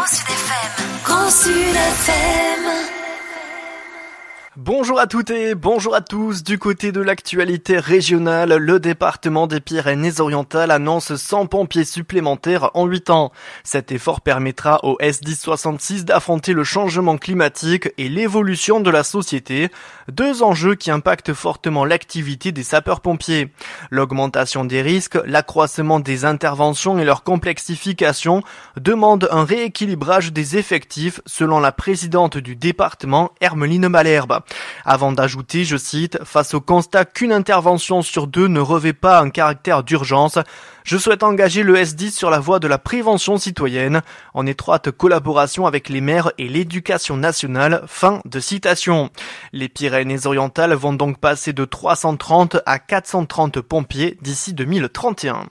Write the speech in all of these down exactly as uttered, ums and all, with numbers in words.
Grand Sud F M. Grand Sud F M. Bonjour à toutes et bonjour à tous. Du côté de l'actualité régionale, le département des Pyrénées-Orientales annonce cent pompiers supplémentaires en huit ans. Cet effort permettra au S dix soixante-six d'affronter le changement climatique et l'évolution de la société, deux enjeux qui impactent fortement l'activité des sapeurs-pompiers. L'augmentation des risques, l'accroissement des interventions et leur complexification demandent un rééquilibrage des effectifs, selon la présidente du département, Hermeline Malherbe. Avant d'ajouter, je cite, « Face au constat qu'une intervention sur deux ne revêt pas un caractère d'urgence, je souhaite engager le S dix sur la voie de la prévention citoyenne, en étroite collaboration avec les maires et l'éducation nationale. » Fin de citation. Les Pyrénées-Orientales vont donc passer de trois cent trente à quatre cent trente pompiers d'ici deux mille trente et un.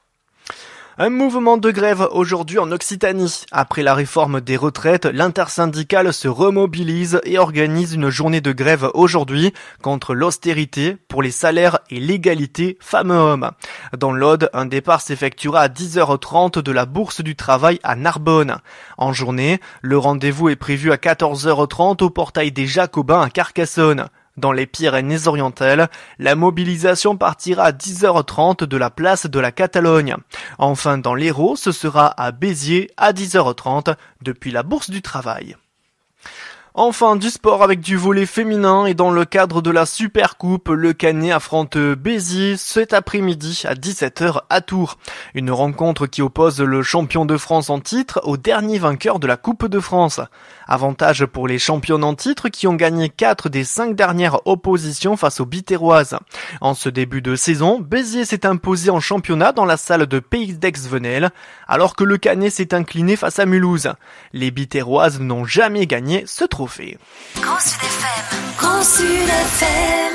Un mouvement de grève aujourd'hui en Occitanie. Après la réforme des retraites, l'intersyndicale se remobilise et organise une journée de grève aujourd'hui contre l'austérité pour les salaires et l'égalité femmes-hommes. Dans l'Aude, un départ s'effectuera à dix heures trente de la Bourse du Travail à Narbonne. En journée, le rendez-vous est prévu à quatorze heures trente au portail des Jacobins à Carcassonne. Dans les Pyrénées-Orientales, la mobilisation partira à dix heures trente de la place de la Catalogne. Enfin, dans l'Hérault, ce sera à Béziers à dix heures trente depuis la Bourse du Travail. Enfin, du sport avec du volley féminin et dans le cadre de la Supercoupe, le Canet affronte Béziers cet après-midi à dix-sept heures à Tours. Une rencontre qui oppose le champion de France en titre au dernier vainqueur de la Coupe de France. Avantage pour les championnes en titre qui ont gagné quatre des cinq dernières oppositions face aux Biterroises. En ce début de saison, Béziers s'est imposé en championnat dans la salle de Pays d'Aix-Venelle, alors que le Canet s'est incliné face à Mulhouse. Les Biterroises n'ont jamais gagné ce trophée. Grand Sud F M. Grand Sud F M.